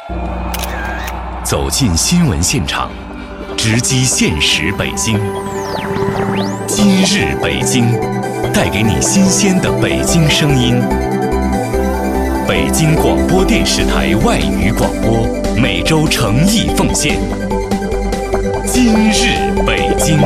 走进新闻现场，直击现实北京。今日北京，带给你新鲜的北京声音。北京广播电视台外语广播每周诚意奉献。今日北京。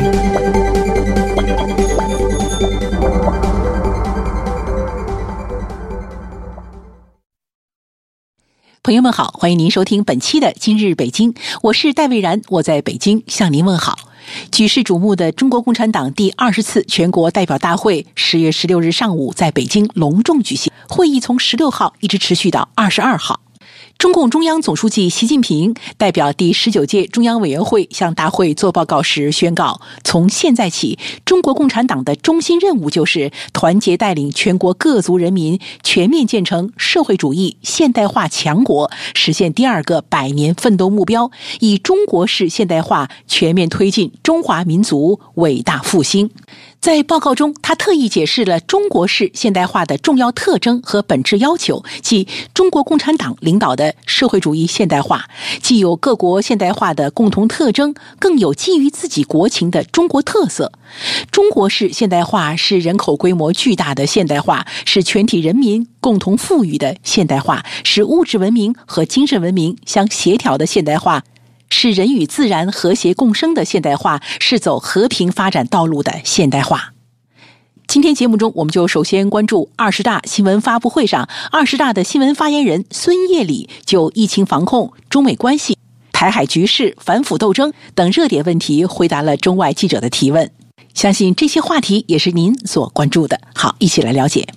朋友们好，欢迎您收听本期的今日北京，我是戴蔚然，我在北京向您问好。举世瞩目的中国共产党第20次全国代表大会10月16日上午在北京隆重举行，会议从16号一直持续到22号。中共中央总书记习近平代表第19届中央委员会向大会作报告时宣告，从现在起，中国共产党的中心任务就是团结带领全国各族人民全面建成社会主义现代化强国，实现第2个100年奋斗目标，以中国式现代化全面推进中华民族伟大复兴。在报告中，他特意解释了中国式现代化的重要特征和本质要求，即中国共产党领导的社会主义现代化，既有各国现代化的共同特征，更有基于自己国情的中国特色。中国式现代化是人口规模巨大的现代化，是全体人民共同富裕的现代化，是物质文明和精神文明相协调的现代化，是人与自然和谐共生的现代化，是走和平发展道路的现代化。今天节目中，我们就首先关注20大新闻发布会上，20大的新闻发言人孙业礼就疫情防控、中美关系、台海局势、反腐斗争等热点问题回答了中外记者的提问。相信这些话题也是您所关注的。好，一起来了解。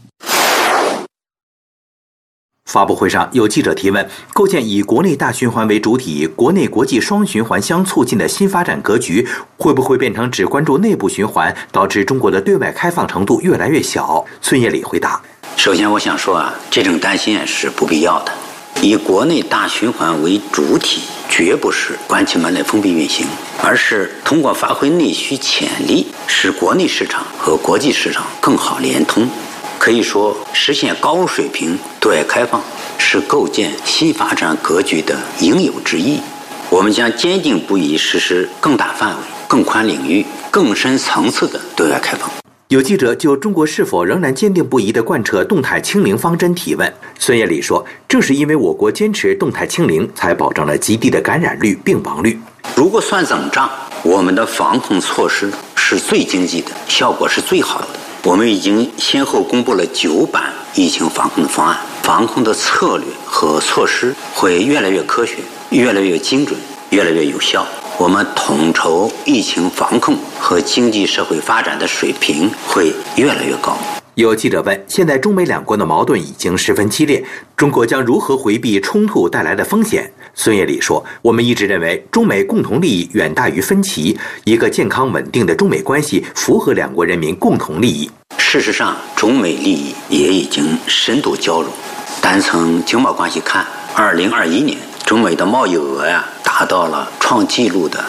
发布会上有记者提问，构建以国内大循环为主体、国内国际双循环相促进的新发展格局，会不会变成只关注内部循环，导致中国的对外开放程度越来越小？孙业礼回答： 首先我想说这种担心是不必要的。以国内大循环为主体，绝不是关起门来封闭运行，而是通过发挥内需潜力，使国内市场和国际市场更好连通。可以说，实现高水平对外开放是构建新发展格局的应有之义。我们将坚定不移实施更大范围、更宽领域、更深层次的对外开放。 有记者就中国是否仍然坚定不移地贯彻动态清零方针提问，孙业礼说，正是因为我国坚持动态清零，才保证了极低的感染率、病亡率。 如果算总账，我们的防控措施是最经济的，效果是最好的。我们已经先后公布了9版疫情防控的方案，防控的策略和措施会越来越科学、越来越精准、越来越有效。我们统筹疫情防控和经济社会发展的水平会越来越高。 有记者问，现在中美两国的矛盾已经十分激烈，中国将如何回避冲突带来的风险？孙业礼说，我们一直认为中美共同利益远大于分歧，一个健康稳定的中美关系符合两国人民共同利益。 事实上，中美利益也已经深度交融。单从经贸关系看，2021年中美的贸易额达到了创纪录的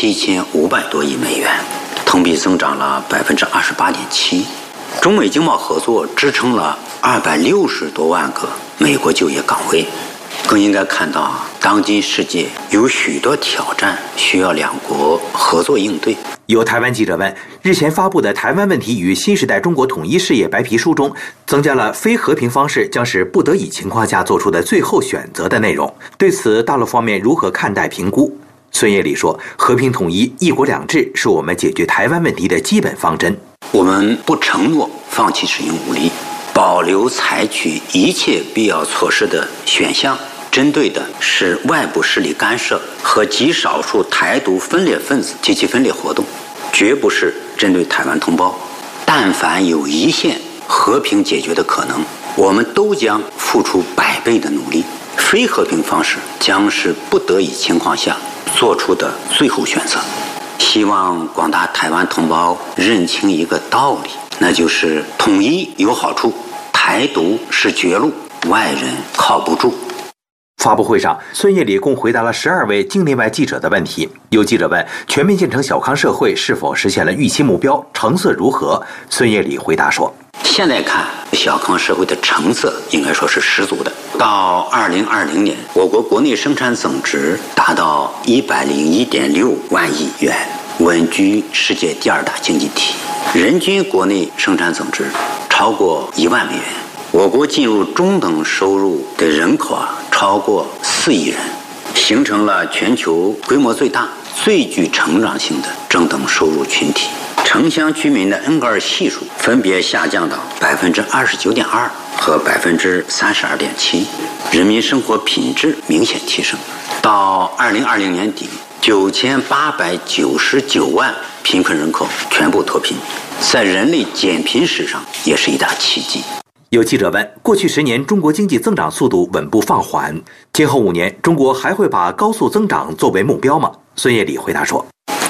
7500多亿美元，同比增长了28.7%。中美经贸合作支撑了260多万个美国就业岗位。更应该看到，当今世界有许多挑战需要两国合作应对。 有台湾记者问，日前发布的《台湾问题与新时代中国统一事业白皮书》中，增加了非和平方式将是不得已情况下做出的最后选择的内容。对此，大陆方面如何看待评估？孙业礼说，和平统一、一国两制是我们解决台湾问题的基本方针。 我们不承诺放弃使用武力，保留采取一切必要措施的选项。针对的是外部势力干涉和极少数台独分裂分子及其分裂活动，绝不是针对台湾同胞。但凡有一线和平解决的可能，我们都将付出100倍的努力。非和平方式将是不得已情况下做出的最后选择。希望广大台湾同胞认清一个道理，那就是统一有好处，台独是绝路，外人靠不住。 发布会上，孙业礼共回答了12位境内外记者的问题。有记者问，全面建成小康社会是否实现了预期目标，成色如何？孙业礼回答说， 现在看，小康社会的成色应该说是十足的。 到2020年，我国国内生产总值达到101.6万亿元，稳居世界第2大经济体，人均国内生产总值超过1万美元。我国进入中等收入的人口超过4亿人，形成了全球规模最大、最具成长性的中等收入群体。城乡居民的N2系数分别下降到29.2%和32.7%，人民生活品质明显提升。到2020年底，9899万贫困人口全部脱贫，在人类减贫史上也是一大奇迹。 有记者问，过去10年中国经济增长速度稳步放缓，今后5年中国还会把高速增长作为目标吗？孙业礼回答说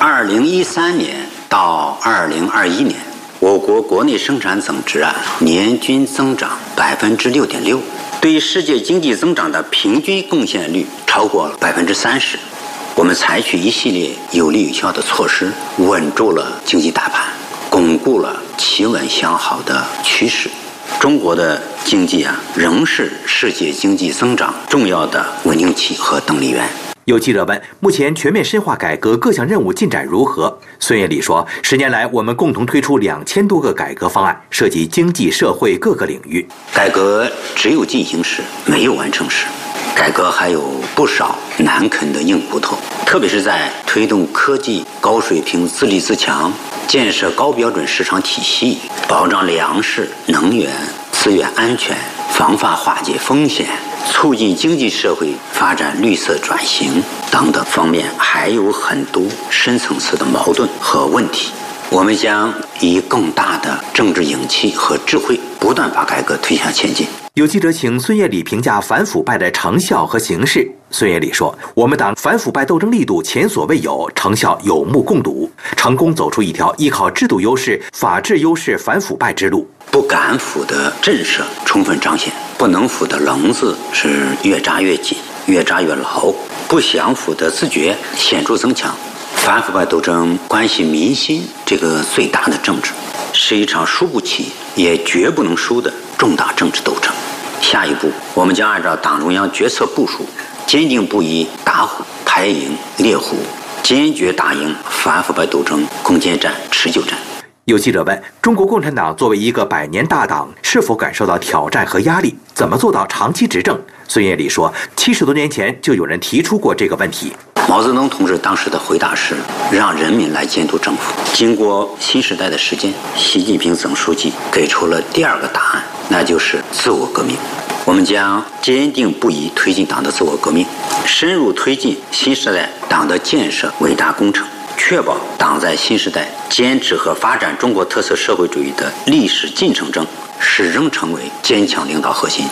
，2013年到2021年，我国国内生产总值年均增长6.6%，对世界经济增长的平均贡献率超过了30%。我们采取一系列有力有效的措施，稳住了经济大盘，巩固了企稳向好的趋势。中国的经济仍是世界经济增长重要的稳定器和动力源。 有记者问，目前全面深化改革各项任务进展如何？孙业礼说，10年来我们共同推出2000多个改革方案，涉及经济社会各个领域。 改革只有进行时，没有完成时。改革还有不少难啃的硬骨头，特别是在推动科技高水平自立自强，建设高标准市场体系，保障粮食、能源、资源安全，防范化解风险，促进经济社会发展绿色转型等等方面，还有很多深层次的矛盾和问题。我们将以更大的政治勇气和智慧，不断把改革推向前进。 有记者请孙业礼评价反腐败的成效和形势。孙业礼说，我们党反腐败斗争力度前所未有，成效有目共睹，成功走出一条依靠制度优势、法治优势反腐败之路。 不敢腐的震慑充分彰显，不能腐的笼子是越扎越紧，越扎越牢，不想腐的自觉显著增强。反腐败斗争关系民心这个最大的政治，是一场输不起也绝不能输的重大政治斗争。下一步，我们将按照党中央决策部署，坚定不移打虎、排蝇、猎虎，坚决打赢反腐败斗争攻坚战、持久战。 有记者问，中国共产党作为一个100年大党，是否感受到挑战和压力？怎么做到长期执政？孙业礼说，70多年前就有人提出过这个问题。 毛泽东同志当时的回答是，让人民来监督政府。经过新时代的实践，习近平总书记给出了第2个答案，那就是自我革命。我们将坚定不移推进党的自我革命，深入推进新时代党的建设伟大工程，确保党在新时代坚持和发展中国特色社会主义的历史进程中始终成为坚强领导核心。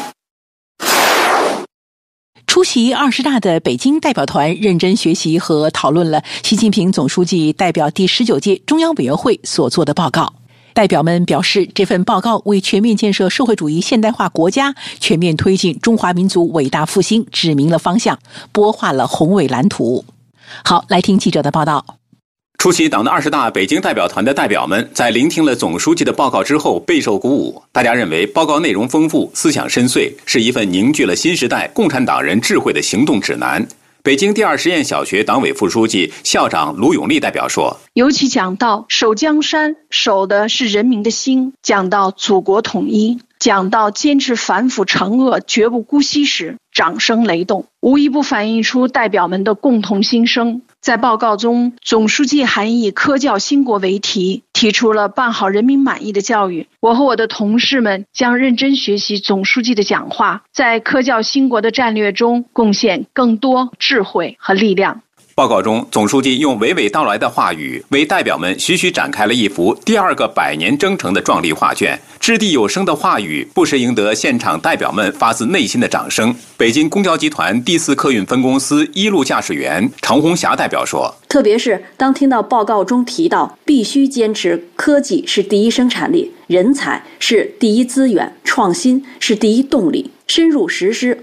出席20大的北京代表团认真学习和讨论了习近平总书记代表第19届中央委员会所做的报告。代表们表示，这份报告为全面建设社会主义现代化国家、全面推进中华民族伟大复兴指明了方向，拨画了宏伟蓝图。好，来听记者的报道。 出席党的20大北京代表团的代表们在聆听了总书记的报告之后备受鼓舞。大家认为报告内容丰富，思想深邃，是一份凝聚了新时代共产党人智慧的行动指南。北京第2实验小学党委副书记、校长卢永利代表说， 尤其讲到守江山，守的是人民的心，讲到祖国统一，讲到坚持反腐惩恶绝不姑息时，掌声雷动，无一不反映出代表们的共同心声。在报告中，总书记还以科教兴国为题，提出了办好人民满意的教育。我和我的同事们将认真学习总书记的讲话，在科教兴国的战略中贡献更多智慧和力量。 报告中，总书记用娓娓道来的话语，为代表们徐徐展开了一幅第2个100年征程的壮丽画卷。掷地有声的话语，不时赢得现场代表们发自内心的掌声。北京公交集团第4客运分公司一路驾驶员常红霞代表说， 特别是当听到报告中提到，必须坚持科技是第一生产力，人才是第一资源，创新是第一动力，深入实施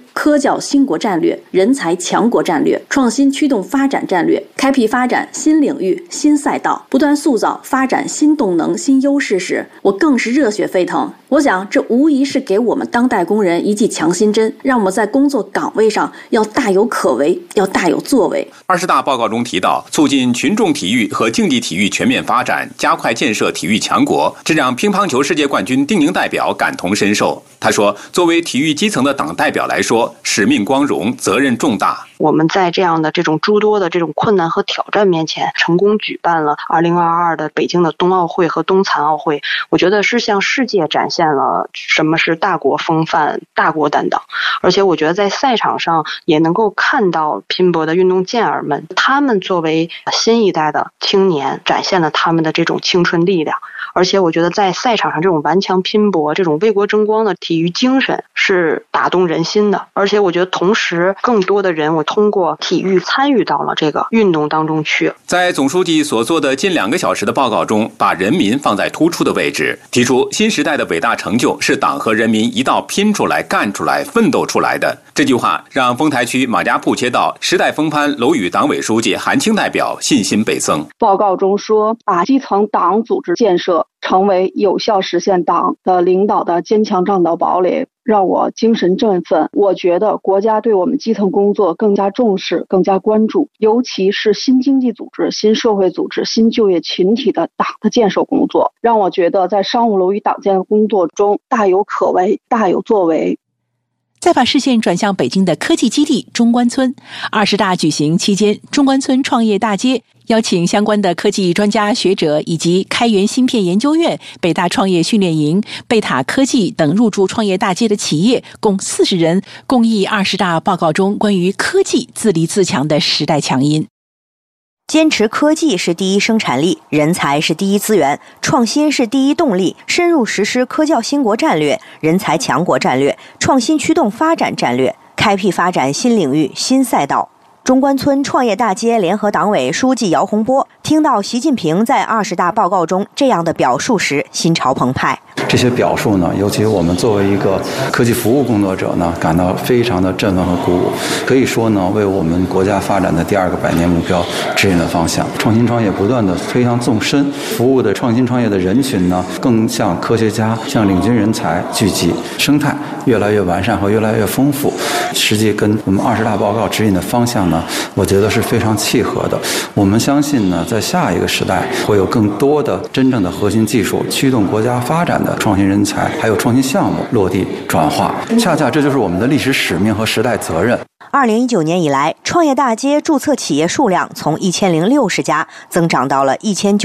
科教兴国战略、人才强国战略、创新驱动发展战略，开辟发展新领域、新赛道，不断塑造发展新动能、新优势时，我更是热血沸腾。我想，这无疑是给我们当代工人一剂强心针，让我们在工作岗位上要大有可为，要大有作为。 20大报告中提到，促进群众体育和竞技体育全面发展，加快建设体育强国，这让乒乓球世界冠军丁宁代表感同身受。他说，作为体育基层的党代表来说，使命光荣，责任重大。 我们在这样的这种诸多的这种困难和挑战面前，成功举办了2022的北京的冬奥会和冬残奥会，我觉得是向世界展现了什么是大国风范、大国担当。而且我觉得在赛场上也能够看到拼搏的运动健儿们，他们作为新一代的青年，展现了他们的这种青春力量。而且我觉得在赛场上这种顽强拼搏、这种为国争光的体育精神是打动人心的。而且我觉得同时更多的人我通过体育参与到了这个运动当中去。 在总书记所做的近2个小时的报告中，把人民放在突出的位置，提出新时代的伟大成就是党和人民一道拼出来、干出来、奋斗出来的。这句话让丰台区马家铺街道时代风帆楼宇党委书记韩青代表信心倍增。 报告中说，把基层党组织建设成为有效实现党的领导的坚强战斗堡垒，让我精神振奋。我觉得国家对我们基层工作更加重视、更加关注，尤其是新经济组织、新社会组织、新就业群体的党的建设工作，让我觉得在商务楼与党建工作中大有可为、大有作为。 再把视线转向北京的科技基地中关村，20大举行期间，中关村创业大街邀请相关的科技专家学者以及开源芯片研究院、北大创业训练营、贝塔科技等入驻创业大街的企业共40人，共议20大报告中关于科技自立自强的时代强音。 坚持科技是第一生产力，人才是第一资源，创新是第一动力，深入实施科教兴国战略、人才强国战略、创新驱动发展战略，开辟发展新领域、新赛道。中关村创业大街联合党委书记姚洪波听到习近平在20大报告中这样的表述时，心潮澎湃。 这些表述呢，尤其我们作为一个科技服务工作者呢，感到非常的振奋和鼓舞。可以说呢，为我们国家发展的第2个100年目标指引了方向。创新创业不断的推向纵深，服务的创新创业的人群呢，更向科学家、向领军人才聚集，生态越来越完善和越来越丰富。实际跟我们20大报告指引的方向呢，我觉得是非常契合的。我们相信呢，在下一个时代会有更多的真正的核心技术驱动国家发展的创新人才，还有创新项目落地转化。恰恰这就是我们的历史使命和时代责任。 2019年以来，创业大街注册企业数量从1060家增长到了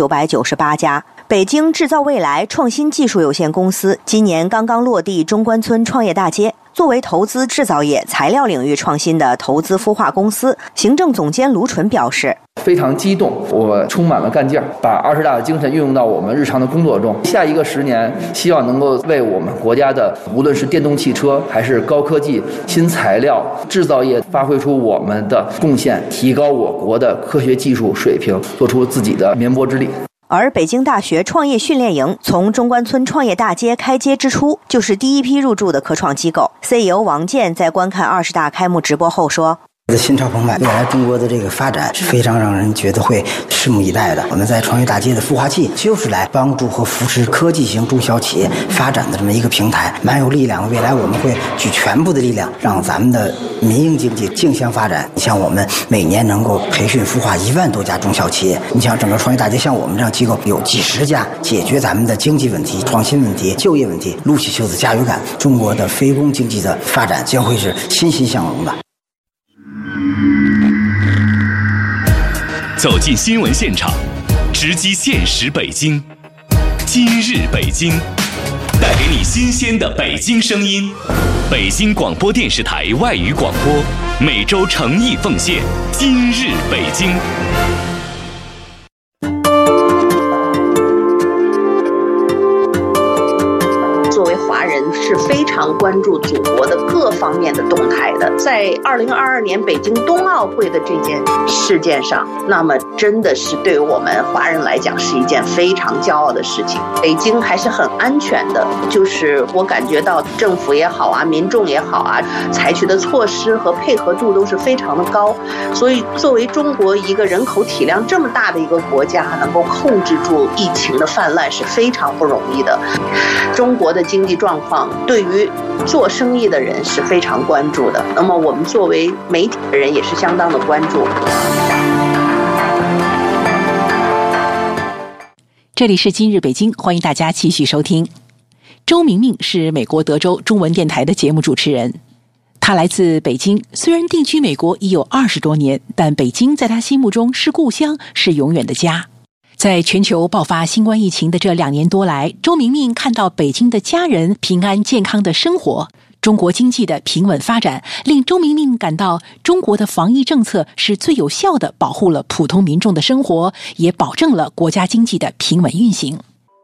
1998家。北京制造未来创新技术有限公司今年刚刚落地中关村创业大街。作为投资制造业、材料领域创新的投资孵化公司，行政总监卢纯表示， 非常激动，我充满了干劲儿，把20大的精神运用到我们日常的工作中。下一个10年，希望能够为我们国家的无论是电动汽车还是高科技、新材料、制造业发挥出我们的贡献，提高我国的科学技术水平，做出自己的绵薄之力。 而北京大学创业训练营从中关村创业大街开街之初，就是第一批入驻的科创机构。CEO 王健在观看20大开幕直播后说， 心潮澎湃，未来中国的这个发展是非常让人觉得会拭目以待的。我们在创业大街的孵化器，就是来帮助和扶持科技型中小企业发展的这么一个平台，蛮有力量。未来我们会举全部的力量，让咱们的民营经济竞相发展。你像我们每年能够培训孵化1万多家中小企业，你像整个创业大街，像我们这样机构有几十家，解决咱们的经济问题、创新问题、就业问题，撸起袖子加油干。中国的非公经济的发展将会是欣欣向荣的。 走进新闻现场，直击现实北京。今日北京，带给你新鲜的北京声音。北京广播电视台外语广播，每周诚意奉献。今日北京。 作为华人是非常常关注祖国的各方面的动态的。在2022年北京冬奥会的这件事件上，那么真的是对我们华人来讲是一件非常骄傲的事情。北京还是很安全的，就是我感觉到政府也好啊，民众也好啊，采取的措施和配合度都是非常的高。所以作为中国一个人口体量这么大的一个国家，能够控制住疫情的泛滥是非常不容易的。中国的经济状况对于做生意的人是非常关注的，那么我们作为媒体的人也是相当的关注。 这里是今日北京，欢迎大家继续收听。周明明是美国德州中文电台的节目主持人，他来自北京，虽然定居美国已有20多年，但北京在他心目中是故乡，是永远的家。在全球爆发新冠疫情的这2年多来，周明明看到北京的家人平安健康的生活，中国经济的平稳发展，令周明明感到中国的防疫政策是最有效的保护了普通民众的生活，也保证了国家经济的平稳运行。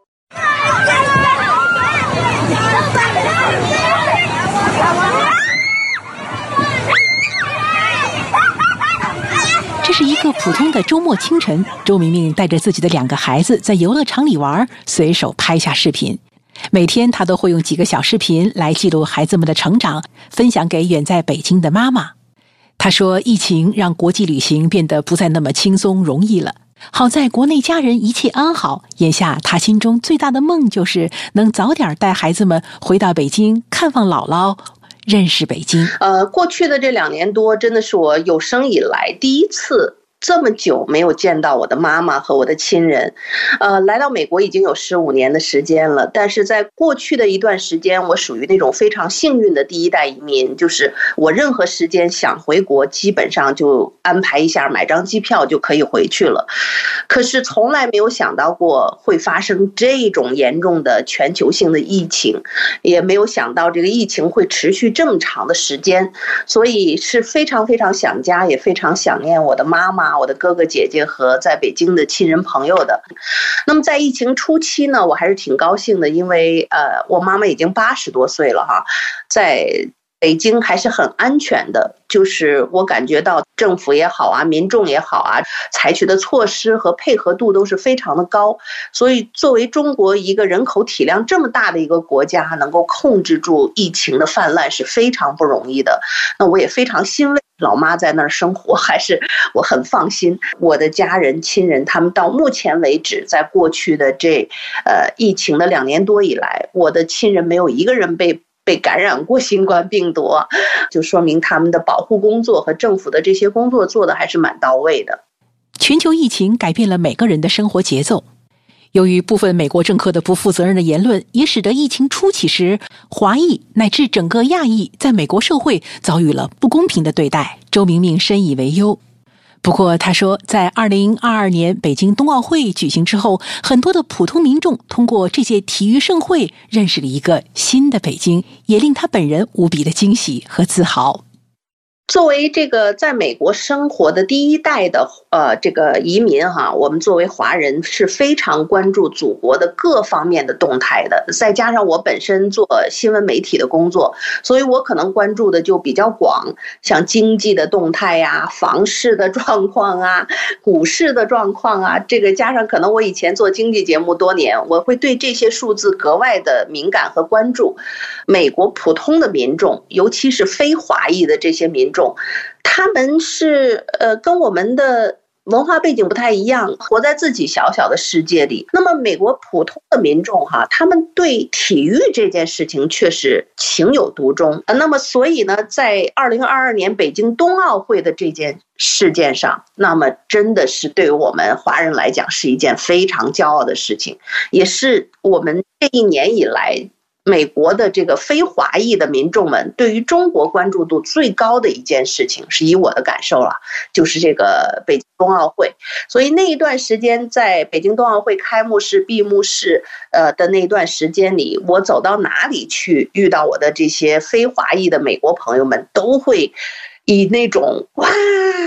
这是一个普通的周末清晨，周明明带着自己的2个孩子在游乐场里玩，随手拍下视频。每天他都会用几个小视频来记录孩子们的成长，分享给远在北京的妈妈。他说，疫情让国际旅行变得不再那么轻松容易了，好在国内家人一切安好，眼下他心中最大的梦就是能早点带孩子们回到北京看望姥姥，认识北京。 过去的这2年多，真的是我有生以来第一次这么久没有见到我的妈妈和我的亲人。来到美国已经有15年的时间了，但是在过去的一段时间，我属于那种非常幸运的第一代移民，就是我任何时间想回国，基本上就安排一下，买张机票就可以回去了。可是从来没有想到过会发生这种严重的全球性的疫情，也没有想到这个疫情会持续这么长的时间，所以是非常非常想家，也非常想念我的妈妈、我的哥哥姐姐和在北京的亲人朋友的。那么在疫情初期呢，我还是挺高兴的，因为我妈妈已经80多岁了哈，在北京还是很安全的，就是我感觉到政府也好啊，民众也好啊，采取的措施和配合度都是非常的高。所以作为中国一个人口体量这么大的一个国家，能够控制住疫情的泛滥是非常不容易的。那我也非常欣慰，老妈在那儿生活，还是我很放心。我的家人亲人，他们到目前为止，在过去的疫情的2年多以来，我的亲人没有一个人被感染过新冠病毒，就说明他们的保护工作和政府的这些工作做的还是蛮到位的。 全球疫情改变了每个人的生活节奏，由于部分美国政客的不负责任的言论，也使得疫情初期时，华裔乃至整个亚裔在美国社会遭遇了不公平的对待。周明明深以为忧。不过他说，在2022年北京冬奥会举行之后，很多的普通民众通过这届体育盛会认识了一个新的北京，也令他本人无比的惊喜和自豪。 作为这个在美国生活的第一代的这个移民哈，我们作为华人是非常关注祖国的各方面的动态的。再加上我本身做新闻媒体的工作，所以我可能关注的就比较广，像经济的动态呀、房市的状况啊、股市的状况啊，这个加上可能我以前做经济节目多年，我会对这些数字格外的敏感和关注。美国普通的民众，尤其是非华裔的这些民众，他们是跟我们的文化背景不太一样，活在自己小小的世界里。那么美国普通的民众哈，他们对体育这件事情却是情有独钟。那么所以呢，在2022年北京冬奥会的这件事件上，那么真的是对我们华人来讲是一件非常骄傲的事情，也是我们这1年以来美国的这个非华裔的民众们对于中国关注度最高的一件事情，是以我的感受了，就是这个北京冬奥会。所以那一段时间，在北京冬奥会开幕式、闭幕式的那段时间里，我走到哪里去，遇到我的这些非华裔的美国朋友们，都会以那种哇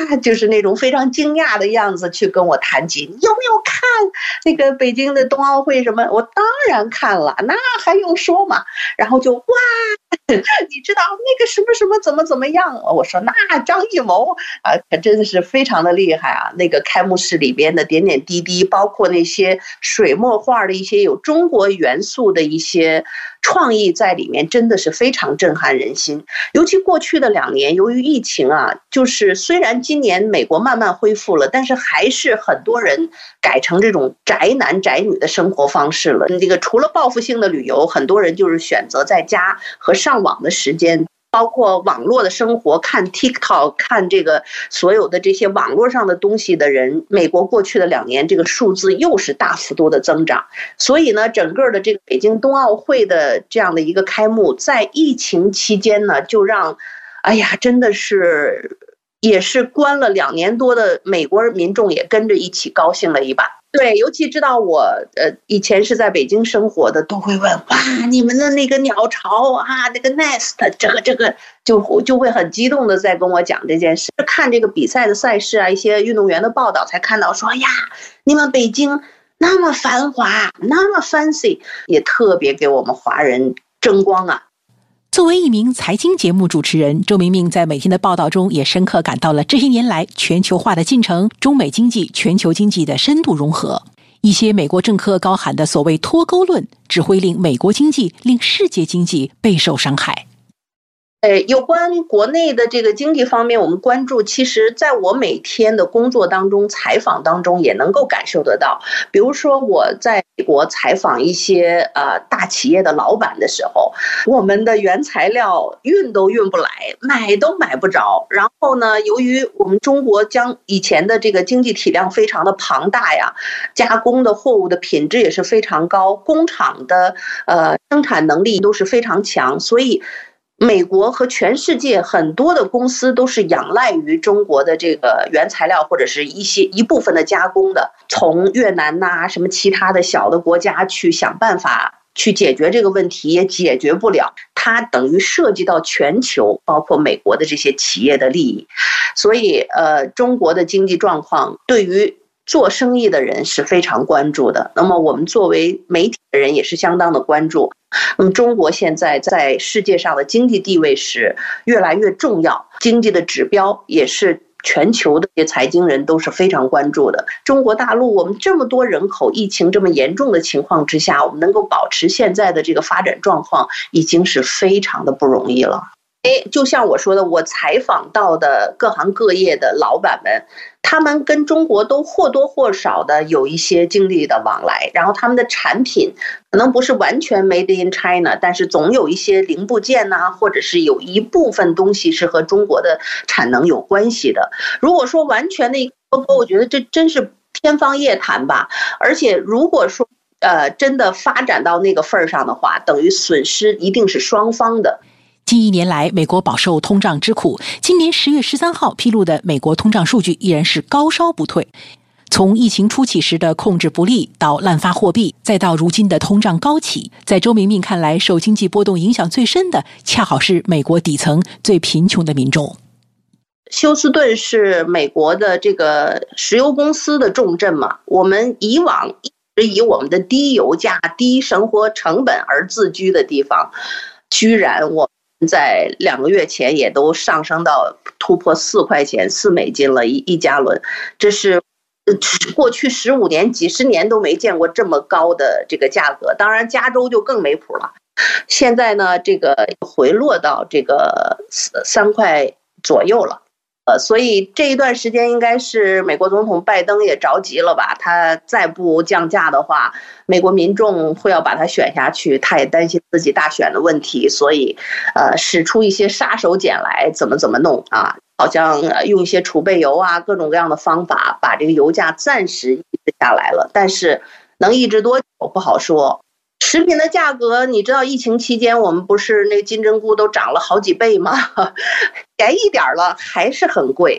就是那种非常惊讶的样子去跟我谈起，你有没有看那个北京的冬奥会什么？我当然看了，那还用说嘛？然后就哇，你知道那个什么什么怎么样？我说那张艺谋啊，可真的是非常的厉害啊！那个开幕式里边的点点滴滴，包括那些水墨画的一些有中国元素的一些创意在里面，真的是非常震撼人心。尤其过去的2年，由于疫情啊，就是虽然今年美国慢慢恢复了，但是还是很多人改成这种宅男宅女的生活方式了。这个除了报复性的旅游，很多人就是选择在家和上网的时间，包括网络的生活，看 TikTok， 看这个所有的这些网络上的东西的人，美国过去的2年这个数字又是大幅度的增长。所以呢，整个的这个北京冬奥会的这样的一个开幕，在疫情期间呢，就让真的是也是关了2年多的美国民众也跟着一起高兴了一把。对，尤其知道我以前是在北京生活的，都会问哇，你们的那个鸟巢啊，那个 Nest 这个就会很激动的在跟我讲这件事。看这个比赛的赛事啊，一些运动员的报道才看到说呀，你们北京那么繁华，那么 fancy， 也特别给我们华人争光啊。 作为一名财经节目主持人，周明明在每天的报道中也深刻感到了这些年来全球化的进程、中美经济、全球经济的深度融合。一些美国政客高喊的所谓脱钩论，只会令美国经济、令世界经济备受伤害。 有关国内的这个经济方面，我们关注，其实在我每天的工作当中、采访当中也能够感受得到。比如说我在美国采访一些大企业的老板的时候，我们的原材料运都运不来，买都买不着。然后呢，由于我们中国以前的这个经济体量非常的庞大呀，加工的货物的品质也是非常高，工厂的生产能力都是非常强，所以美国和全世界很多的公司都是仰赖于中国的这个原材料或者是一部分的加工的，从越南呐什么其他的小的国家去想办法去解决这个问题，也解决不了，它等于涉及到全球，包括美国的这些企业的利益。所以中国的经济状况对于做生意的人是非常关注的，那么我们作为媒体的人也是相当的关注。那么中国现在在世界上的经济地位是越来越重要，经济的指标也是全球的财经人都是非常关注的。中国大陆我们这么多人口，疫情这么严重的情况之下，我们能够保持现在的这个发展状况，已经是非常的不容易了。就像我说的，我采访到的各行各业的老板们，他们跟中国都或多或少的有一些经济的往来，然后他们的产品可能不是完全 made in China， 但是总有一些零部件呐，或者是有一部分东西是和中国的产能有关系的。如果说完全的一个脱钩，我觉得这真是天方夜谭吧。而且如果说真的发展到那个份儿上的话，等于损失一定是双方的。 近1年来，美国饱受通胀之苦。今年10月13号披露的美国通胀数据依然是高烧不退。从疫情初期时的控制不力，到滥发货币，再到如今的通胀高企，在周明明看来，受经济波动影响最深的，恰好是美国底层最贫穷的民众。 休斯顿是美国的这个石油公司的重镇嘛，我们以往一直以我们的低油价、低生活成本而自居的地方，居然我在2个月前也都上升到突破4块钱4美金了一加仑，这是过去15年几十年都没见过这么高的这个价格。当然加州就更没谱了，现在呢这个回落到这个3块左右了。所以这一段时间应该是美国总统拜登也着急了吧，他再不降价的话，美国民众会要把他选下去，他也担心自己大选的问题，所以使出一些杀手锏来怎么弄啊，好像用一些储备油啊各种各样的方法把这个油价暂时抑制下来了，但是能抑制多久不好说。食品的价格，你知道疫情期间我们不是那金针菇都涨了好几倍吗？便宜点了还是很贵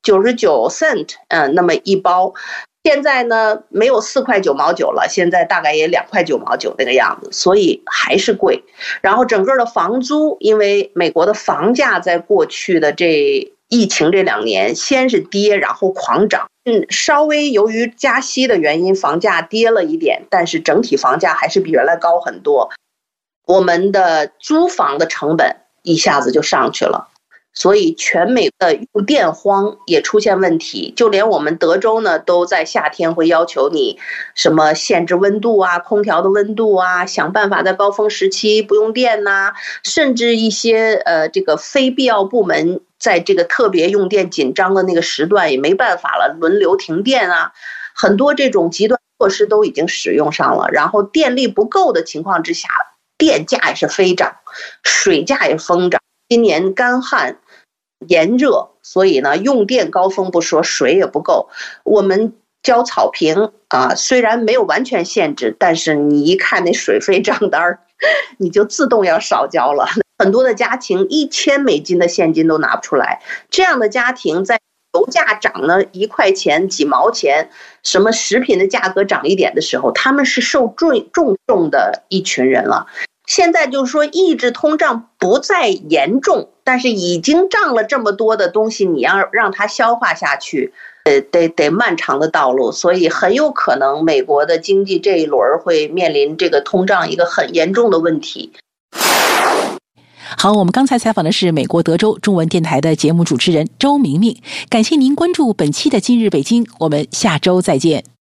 ，99 cent 那么一包。现在呢没有4块9毛9了，现在大概也2块9毛9那个样子，所以还是贵。然后整个的房租，因为美国的房价在过去的这疫情这2年先是跌，然后狂涨。稍微由于加息的原因，房价跌了一点，但是整体房价还是比原来高很多。我们的租房的成本一下子就上去了，所以全美的用电荒也出现问题。就连我们德州呢，都在夏天会要求你什么限制温度啊，空调的温度啊，想办法在高峰时期不用电呐，甚至一些这个非必要部门在这个特别用电紧张的那个时段也没办法了，轮流停电啊，很多这种极端措施都已经使用上了。然后电力不够的情况之下，电价也是飞涨，水价也疯涨。今年干旱炎热，所以呢用电高峰不说，水也不够。我们交草坪啊，虽然没有完全限制，但是你一看那水费账单，你就自动要少交了。很多的家庭$1000的现金都拿不出来，这样的家庭在油价涨了1块钱几毛钱，什么食品的价格涨一点的时候，他们是受重的一群人了。现在就是说抑制通胀不再严重，但是已经涨了这么多的东西，你要让它消化下去，得漫长的道路。所以很有可能美国的经济这一轮会面临这个通胀一个很严重的问题。 好，我们刚才采访的是美国德州中文电台的节目主持人周明明，感谢您关注本期的今日北京，我们下周再见。